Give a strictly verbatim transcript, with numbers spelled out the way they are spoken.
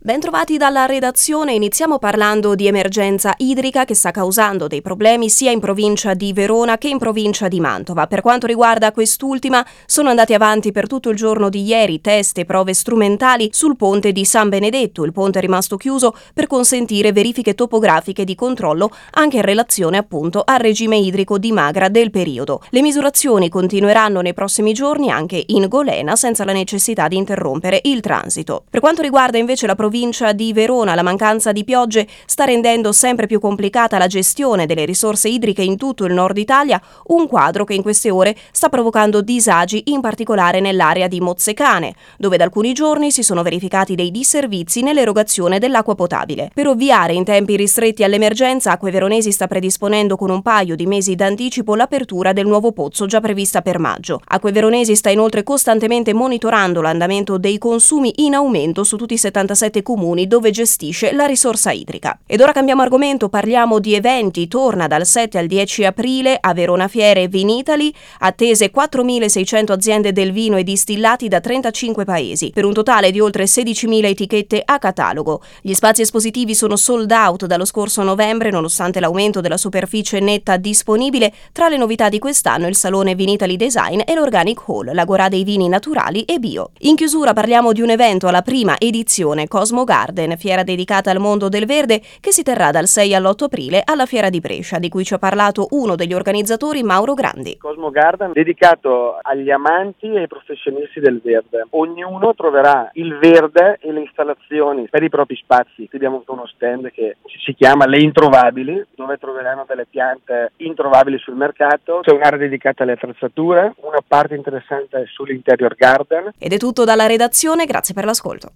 Bentrovati dalla redazione, iniziamo parlando di emergenza idrica che sta causando dei problemi sia in provincia di Verona che in provincia di Mantova. Per quanto riguarda quest'ultima, sono andati avanti per tutto il giorno di ieri test e prove strumentali sul ponte di San Benedetto. Il ponte è rimasto chiuso per consentire verifiche topografiche di controllo anche in relazione appunto al regime idrico di Magra del periodo. Le misurazioni continueranno nei prossimi giorni anche in Golena senza la necessità di interrompere il transito. Per quanto riguarda invece la provincia provincia di Verona, la mancanza di piogge sta rendendo sempre più complicata la gestione delle risorse idriche in tutto il nord Italia, un quadro che in queste ore sta provocando disagi in particolare nell'area di Mozzecane, dove da alcuni giorni si sono verificati dei disservizi nell'erogazione dell'acqua potabile. Per ovviare in tempi ristretti all'emergenza, Acque Veronesi sta predisponendo con un paio di mesi d'anticipo l'apertura del nuovo pozzo già prevista per maggio. Acque Veronesi sta inoltre costantemente monitorando l'andamento dei consumi in aumento su tutti i settantasette comuni dove gestisce la risorsa idrica. Ed ora cambiamo argomento, parliamo di eventi. Torna dal sette al dieci aprile a Verona Fiere Vinitaly, attese quattromilaseicento aziende del vino e distillati da trentacinque paesi, per un totale di oltre sedicimila etichette a catalogo. Gli spazi espositivi sono sold out dallo scorso novembre, nonostante l'aumento della superficie netta disponibile. Tra le novità di quest'anno il salone Vinitaly Design e l'Organic Hall, l'agorà dei vini naturali e bio. In chiusura parliamo di un evento alla prima edizione Cosmo Garden, fiera dedicata al mondo del verde che si terrà dal sei all'otto aprile alla Fiera di Brescia, di cui ci ha parlato uno degli organizzatori, Mauro Grandi. Cosmo Garden dedicato agli amanti e ai professionisti del verde. Ognuno troverà il verde e le installazioni per i propri spazi. Abbiamo uno stand che si chiama Le Introvabili, dove troveranno delle piante introvabili sul mercato. C'è un'area dedicata alle attrezzature, una parte interessante sull'interior garden. Ed è tutto dalla redazione, grazie per l'ascolto.